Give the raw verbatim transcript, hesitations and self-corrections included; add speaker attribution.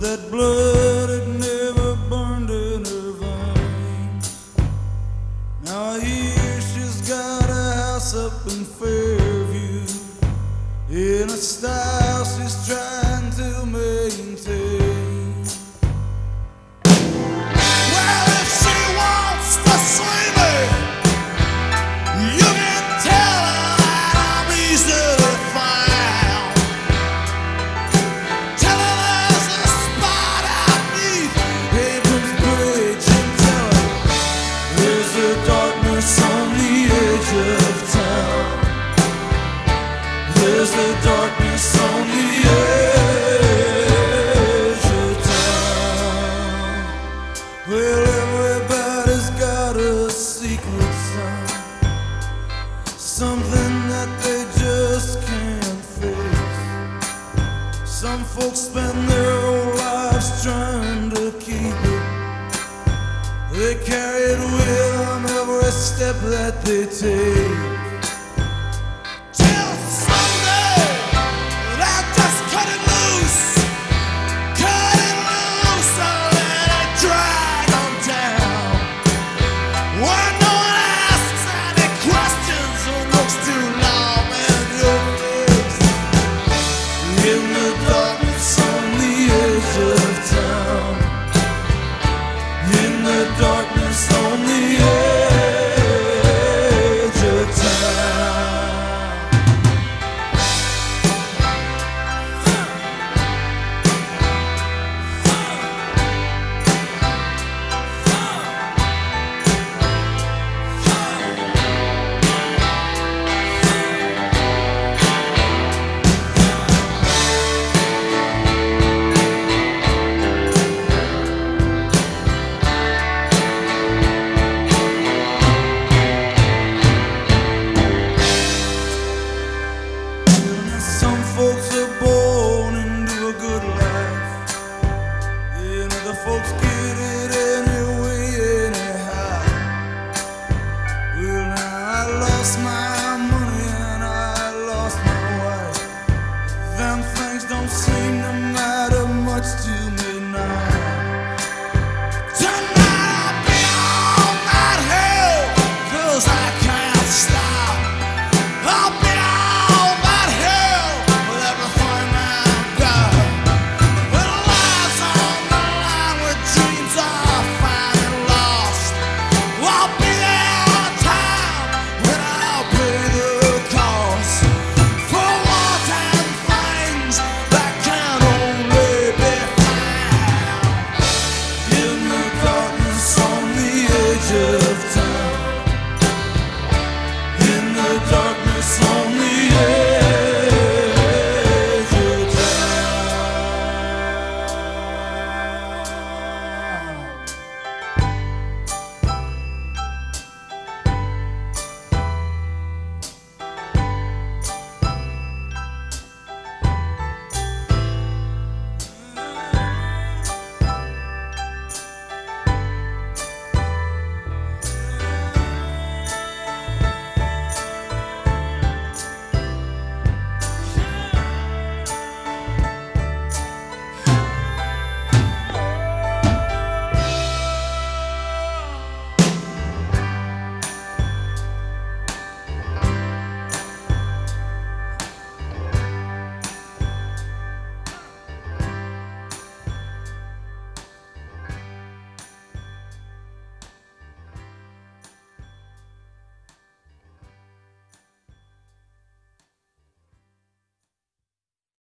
Speaker 1: that blood had never burned in her veins. Now here she's got a house up in Fairview, in a style she's trying to maintain. Well, if she wants to see me, you can tell her that I'm easily found. Tell her there's a spot out neath Abrams Bridge, and tell her there's a darkness on the edge of town. There's a darkness on the edge of town. Well, everybody's got a secret son, something that they just can't face. Some folks spend their whole lives trying to keep it. They carry it with them every step that they take. Till someday they'll just cut it loose, cut it loose and let it drag on down. When no one asks any questions or looks too long in your face, in the darkness on the edge of town, in the darkness on the edge of town. Some folks are born into a good life, and other folks get it anyway, anyhow. Well, now I lost my money and I lost my wife. Them things don't seem to matter much to